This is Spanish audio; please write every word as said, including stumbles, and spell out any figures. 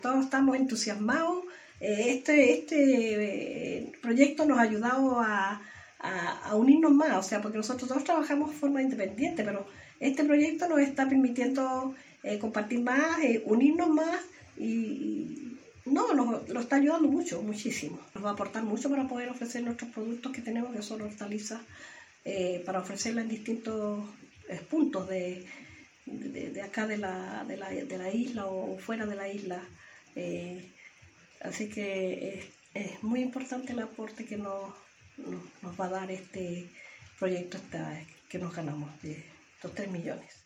Todos estamos entusiasmados. Este, este proyecto nos ha ayudado a, a, a unirnos más, o sea, porque nosotros todos trabajamos de forma independiente, pero este proyecto nos está permitiendo eh, compartir más, eh, unirnos más y no, nos lo está ayudando mucho, muchísimo. Nos va a aportar mucho para poder ofrecer nuestros productos que tenemos, que son hortalizas, eh, para ofrecerla en distintos eh, puntos de, de, de acá de la, de, la, de la isla o fuera de la isla. Eh, así que es, es muy importante el aporte que nos, nos, nos va a dar este proyecto esta, que nos ganamos de estos tres millones.